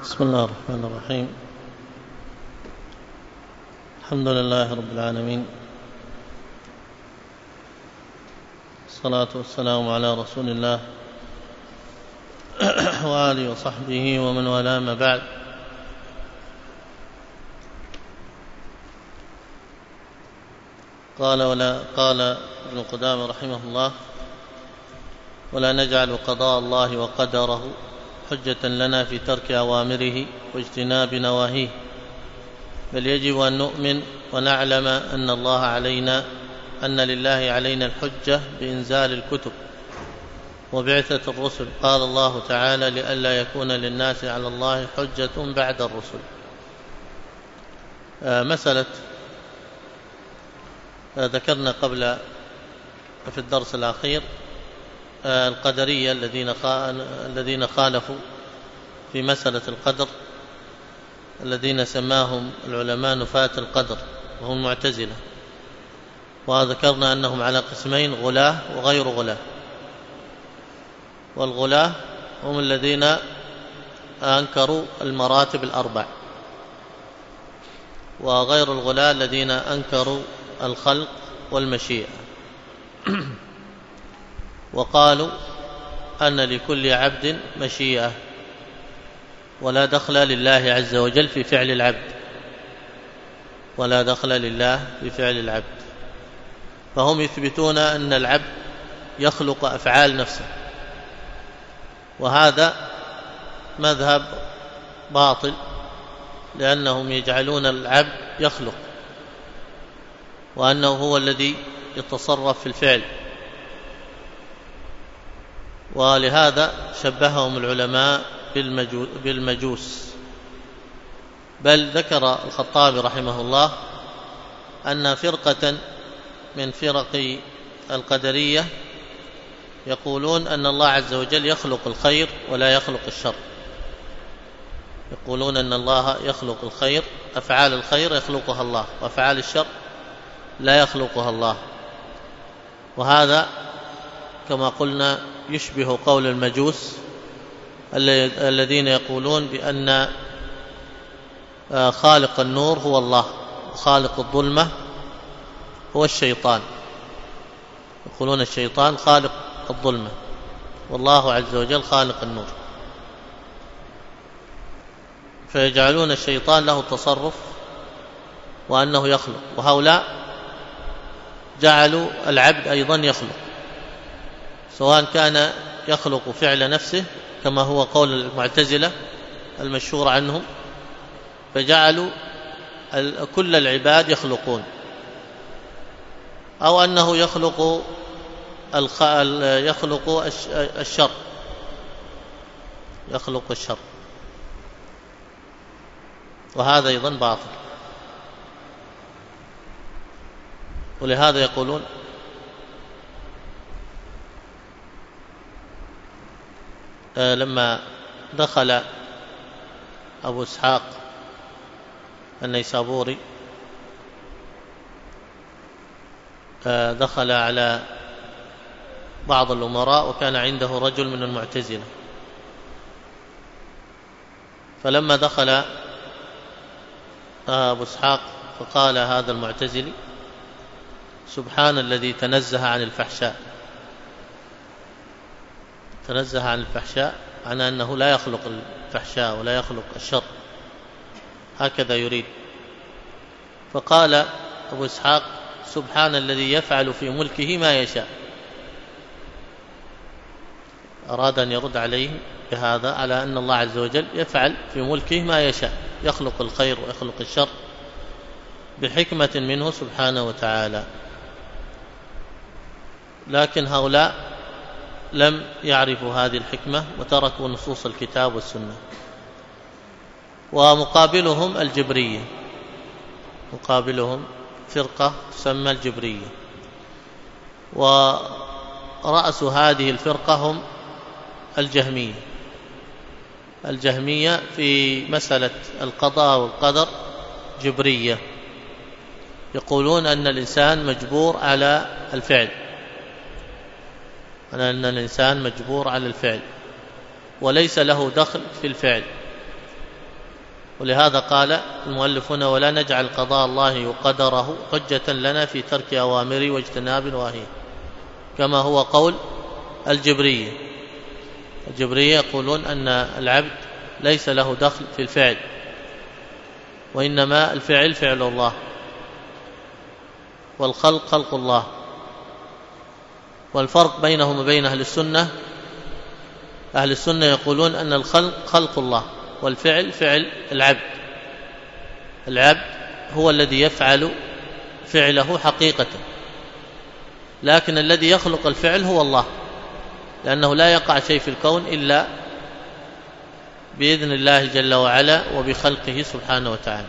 بسم الله الرحمن الرحيم. الحمد لله رب العالمين، الصلاة والسلام على رسول الله وآله وصحبه ومن والاه، ما بعد. قال ابن قدامة رحمه الله: ولا نجعل قضاء الله وقدره حجة لنا في ترك أوامره واجتناب نواهيه، بل يجب أن نؤمن ونعلم أن لله علينا الحجة بإنزال الكتب وبعثة الرسل. قال الله تعالى: لئلا يكون للناس على الله حجة بعد الرسل. مسألة ذكرنا قبل في الدرس الأخير القدرية الذين خالفوا في مسألة القدر، الذين سماهم العلماء نفاة القدر وهم المعتزلة، وذكرنا أنهم على قسمين: غلاة وغير غلاة. والغلاة هم الذين أنكروا المراتب الأربع، وغير الغلاة الذين أنكروا الخلق والمشيئة، وقالوا أن لكل عبد مشيئة ولا دخل لله عز وجل في فعل العبد، ولا دخل لله في فعل العبد. فهم يثبتون أن العبد يخلق أفعال نفسه، وهذا مذهب باطل، لأنهم يجعلون العبد يخلق وأنه هو الذي يتصرف في الفعل، ولهذا شبههم العلماء بالمجوس. بل ذكر الخطابي رحمه الله أن فرقة من فرق القدرية يقولون أن الله عز وجل يخلق الخير ولا يخلق الشر، يقولون أن الله يخلق الخير، أفعال الخير يخلقها الله، وأفعال الشر لا يخلقها الله. وهذا كما قلنا يشبه قول المجوس الذين يقولون بأن خالق النور هو الله وخالق الظلمة هو الشيطان. يقولون الشيطان خالق الظلمة والله عز وجل خالق النور، فيجعلون الشيطان له تصرف وأنه يخلق، وهؤلاء جعلوا العبد أيضا يخلق، سواء كان يخلق فعل نفسه كما هو قول المعتزلة المشهور عنهم، فجعلوا كل العباد يخلقون، أو أنه يخلق الشر، يخلق الشر، وهذا أيضا باطل. ولهذا يقولون لما دخل أبو إسحاق النيسابوري دخل على بعض الأمراء، وكان عنده رجل من المعتزلة، فلما دخل أبو إسحاق فقال هذا المعتزلي: سبحان الذي تنزه عن الفحشاء. تنزه عن الفحشاء عن أنه لا يخلق الفحشاء ولا يخلق الشر، هكذا يريد. فقال أبو إسحاق: سبحان الذي يفعل في ملكه ما يشاء. أراد أن يرد عليه بهذا على أن الله عز وجل يفعل في ملكه ما يشاء، يخلق الخير ويخلق الشر بحكمة منه سبحانه وتعالى. لكن هؤلاء لم يعرفوا هذه الحكمة وتركوا نصوص الكتاب والسنة. ومقابلهم الجبرية، مقابلهم فرقة تسمى الجبرية، ورأس هذه الفرقة هم الجهمية. الجهمية في مسألة القضاء والقدر جبرية، يقولون أن الإنسان مجبور على الفعل، أن الإنسان مجبور على الفعل وليس له دخل في الفعل، ولهذا قال المؤلف هنا: ولا نجعل قضاء الله قدره حجة لنا في ترك أوامره واجتناب نواهيه، كما هو قول الجبرية. الجبرية يقولون أن العبد ليس له دخل في الفعل، وإنما الفعل فعل الله، والخلق خلق الله. والفرق بينهم وبين أهل السنة: أهل السنة يقولون أن الخلق خلق الله، والفعل فعل العبد. العبد هو الذي يفعل فعله حقيقة، لكن الذي يخلق الفعل هو الله، لأنه لا يقع شيء في الكون إلا بإذن الله جل وعلا وبخلقه سبحانه وتعالى.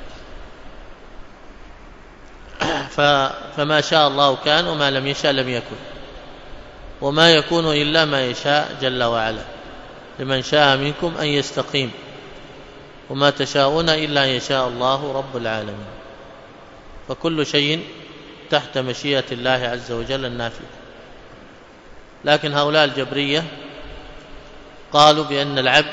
فما شاء الله كان، وما لم يشاء لم يكن، وما يكون إلا ما يشاء جل وعلا. لمن شاء منكم أن يستقيم، وما تشاءون إلا أن يشاء الله رب العالمين. فكل شيء تحت مشيئة الله عز وجل النافذة. لكن هؤلاء الجبرية قالوا بأن العبد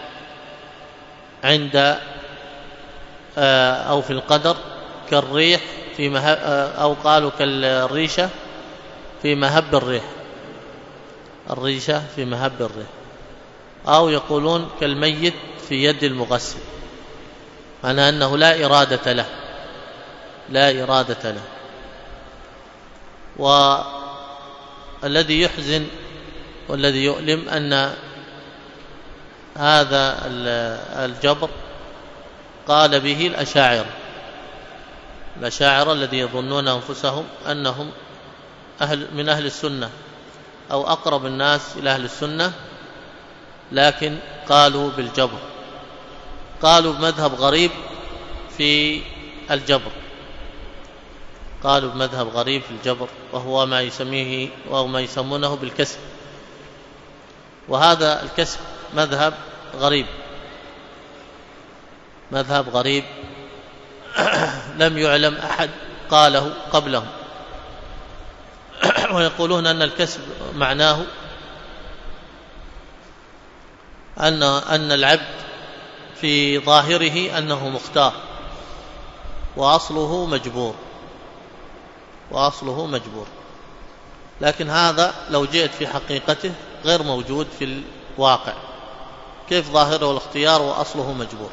عند أو في القدر كالريح في أو قالوا كالريشة في مهب الريح، الريشة في مهب الريح، أو يقولون كالميت في يد المغسل، معنى أنه لا إرادة له، لا إرادة له. والذي يحزن والذي يؤلم أن هذا الجبر قال به الأشاعرة الذي يظنون أنفسهم أنهم من أهل السنة أو أقرب الناس إلى أهل السنة، لكن قالوا بالجبر، قالوا بمذهب غريب في الجبر، قالوا بمذهب غريب في الجبر، وهو ما يسمونه بالكسب. وهذا الكسب مذهب غريب، مذهب غريب لم يعلم أحد قاله قبلهم. ويقولون أن الكسب معناه أن العبد في ظاهره أنه مختار، وأصله مجبور، لكن هذا لو جئت في حقيقته غير موجود في الواقع. كيف ظاهره الاختيار وأصله مجبور؟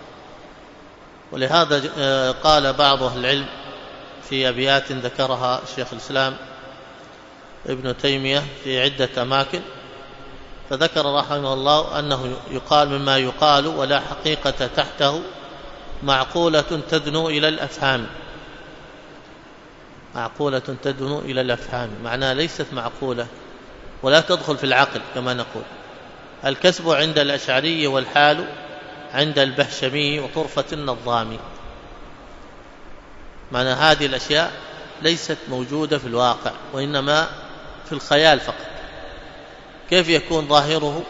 ولهذا قال بعض أهل العلم في أبيات ذكرها الشيخ الإسلام ابن تيمية في عدة أماكن، فذكر رحمه الله أنه يقال مما يقال ولا حقيقة تحته معقولة تدنو إلى الأفهام، معقولة تدنو إلى الأفهام، معناها ليست معقولة ولا تدخل في العقل كما نقول. الكسب عند الأشعري والحال عند البهشمي وطرفة النظامي، معنى هذه الأشياء ليست موجودة في الواقع، وإنما في الخيال فقط. كيف يكون ظاهره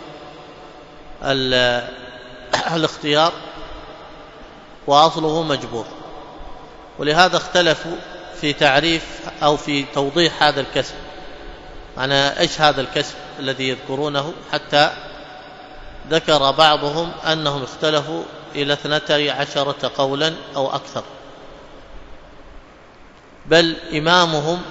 الاختيار وأصله مجبور؟ ولهذا اختلفوا في تعريف أو في توضيح هذا الكسب، معنى إيش هذا الكسب الذي يذكرونه، حتى ذكر بعضهم أنهم اختلفوا إلى 12 قولا أو أكثر، بل إمامهم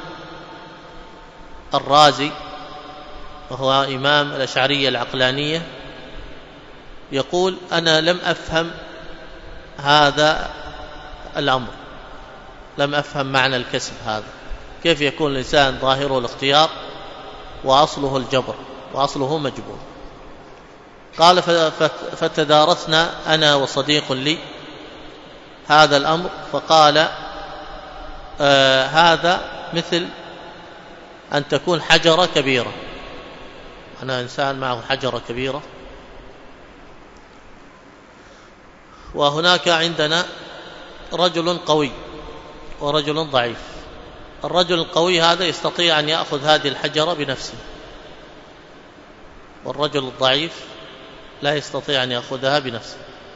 الرازي وهو إمام الأشعرية العقلانية يقول: أنا لم أفهم هذا الأمر، لم أفهم معنى الكسب هذا، كيف يكون الإنسان ظاهره الاختيار وأصله الجبر وأصله مجبور؟ قال: فتدارسنا أنا وصديق لي هذا الأمر، فقال: هذا مثل أن تكون حجرة كبيرة، أنا إنسان معه حجرة كبيرة، وهناك عندنا رجل قوي ورجل ضعيف. الرجل القوي هذا يستطيع أن يأخذ هذه الحجرة بنفسه، والرجل الضعيف لا يستطيع أن يأخذها بنفسه.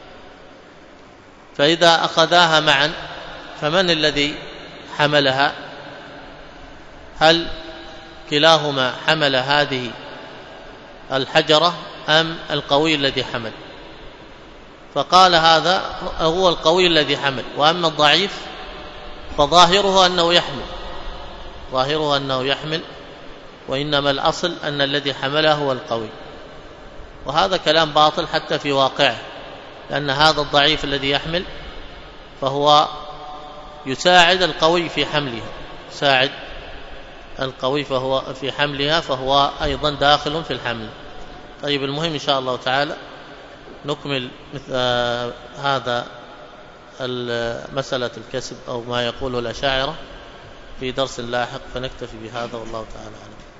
فإذا أخذاها معا فمن الذي حملها؟ هل كلاهما حمل هذه الحجرة أم القوي الذي حمل؟ فقال هذا هو القوي الذي حمل، وأما الضعيف فظاهره أنه يحمل، ظاهره أنه يحمل، وإنما الأصل أن الذي حمله هو القوي. وهذا كلام باطل حتى في واقعه، لأن هذا الضعيف الذي يحمل فهو يساعد القوي في حملها، يساعد القوي فهو في حملها، فهو أيضا داخل في الحمل. طيب، المهم إن شاء الله تعالى نكمل مثل هذا مسألة الكسب أو ما يقوله الأشاعرة في درس لاحق، فنكتفي بهذا والله تعالى أعلم.